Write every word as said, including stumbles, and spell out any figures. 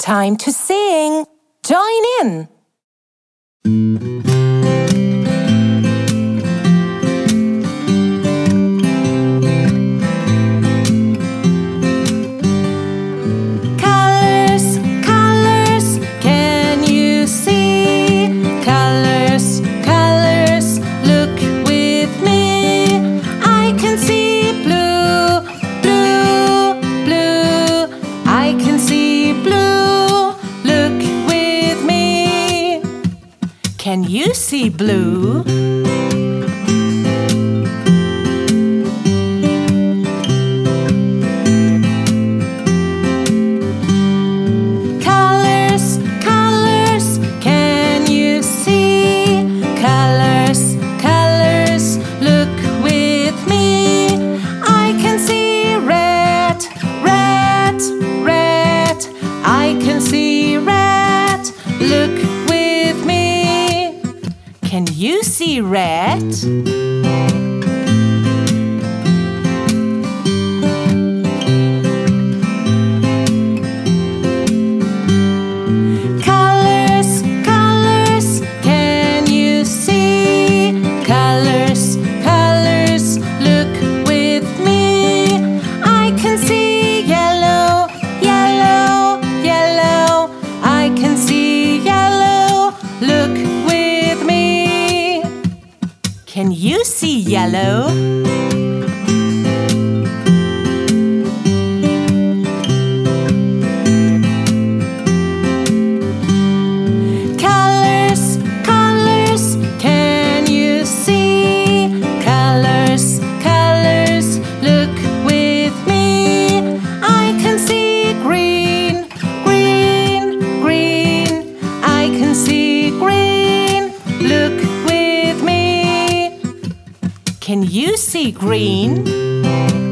time to sing. Join in. Colors, colors, can you see? Colors, colors, look with me. I can see blue, blue, blue. I can see blue, look with me. Can you see blue? Colors, colors, can you see? Colors, colors, look with me. I can see red, red, red. I can see red, look with me. Can you see red? Colors, colors, can you see? Colors, colors, look with me. I can see yellow, yellow, yellow. I can see yellow, look with me. Can you see yellow? Colors, colors, can you see? Colors, colors, look with me. I can see green, green, green. I can see green, look with me. Can you see green?